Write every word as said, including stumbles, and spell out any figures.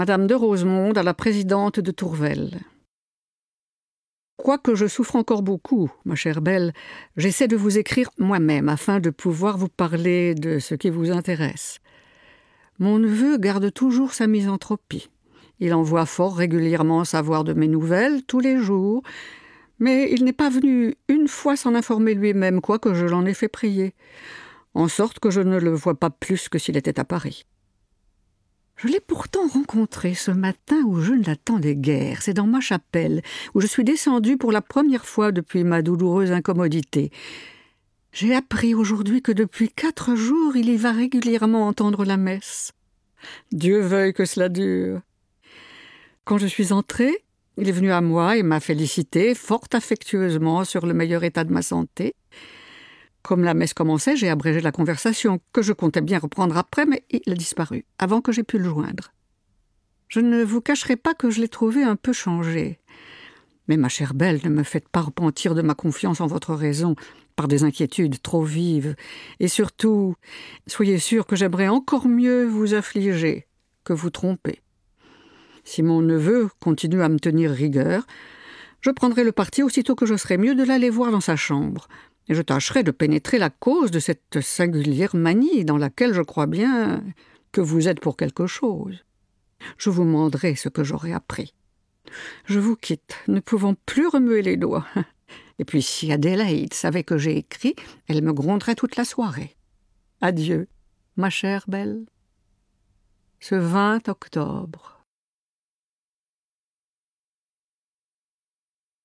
Madame de Rosemonde à la présidente de Tourvel. Quoique je souffre encore beaucoup, ma chère Belle, j'essaie de vous écrire moi-même afin de pouvoir vous parler de ce qui vous intéresse. Mon neveu garde toujours sa misanthropie. Il envoie fort régulièrement savoir de mes nouvelles tous les jours, mais il n'est pas venu une fois s'en informer lui-même, quoique je l'en ai fait prier, en sorte que je ne le vois pas plus que s'il était à Paris. Je l'ai pourtant rencontré ce matin où je ne l'attendais guère. C'est dans ma chapelle, où je suis descendue pour la première fois depuis ma douloureuse incommodité. J'ai appris aujourd'hui que depuis quatre jours, il y va régulièrement entendre la messe. Dieu veuille que cela dure. Quand je suis entrée, il est venu à moi et m'a félicité fort affectueusement sur le meilleur état de ma santé. Comme la messe commençait, j'ai abrégé la conversation, que je comptais bien reprendre après, mais il a disparu, avant que j'aie pu le joindre. Je ne vous cacherai pas que je l'ai trouvé un peu changé. Mais ma chère Belle, ne me faites pas repentir de ma confiance en votre raison par des inquiétudes trop vives. Et surtout, soyez sûre que j'aimerais encore mieux vous affliger que vous tromper. Si mon neveu continue à me tenir rigueur, je prendrai le parti aussitôt que je serai mieux de l'aller voir dans sa chambre. Et je tâcherai de pénétrer la cause de cette singulière manie dans laquelle je crois bien que vous êtes pour quelque chose. Je vous mendrai ce que j'aurai appris. Je vous quitte, ne pouvant plus remuer les doigts. Et puis si Adélaïde savait que j'ai écrit, elle me gronderait toute la soirée. Adieu, ma chère Belle. Ce vingt octobre.